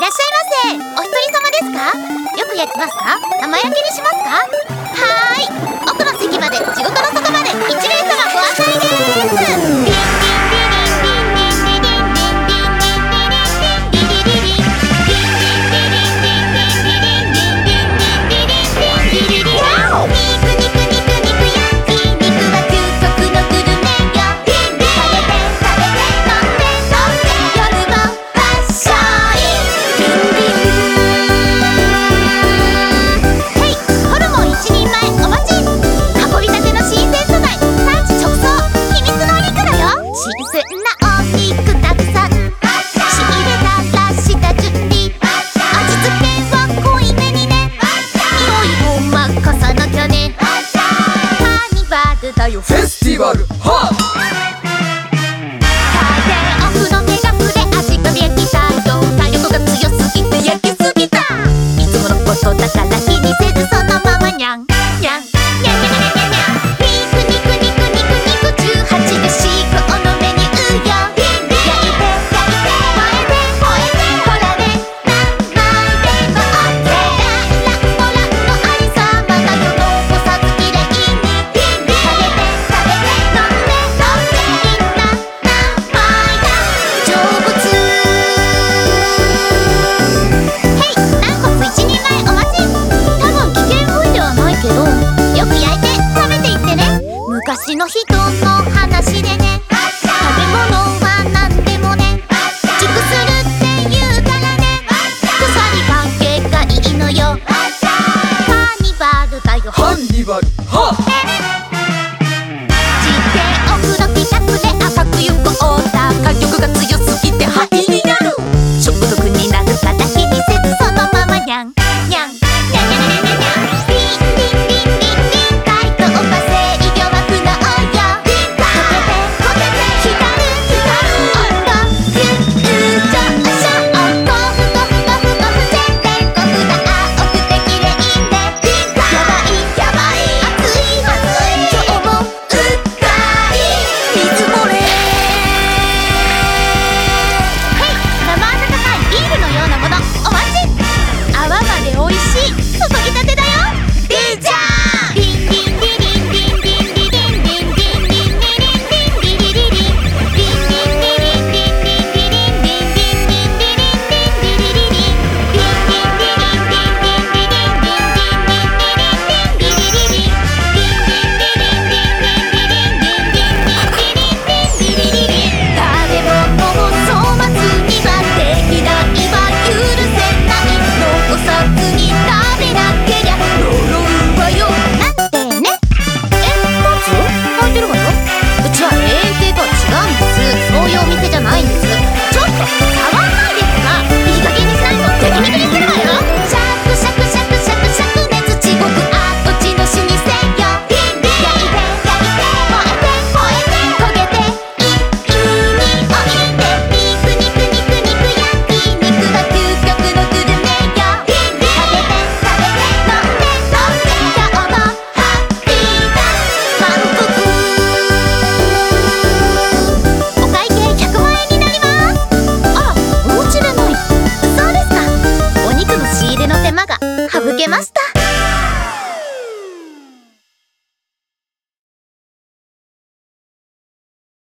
っしゃいませ。お一人様ですか？よく焼きますか？生焼けにしますか？はーい、奥の席まで、地獄の底まで1名様ご案内です。 フェスティバルはカーテンオフの目が触れ足が見えきたよ。体力が強すぎて焼きすぎた。いつものことだから気にせずそのままにゃんにゃんにゃんにゃんにゃんにゃんにゃん。肉肉肉肉肉18で至高のメニューよ。焼いて焼いて燃えて燃えてほらね、何枚でもオッケー。ランランのありさまだよ、残さずきれいに昔の人の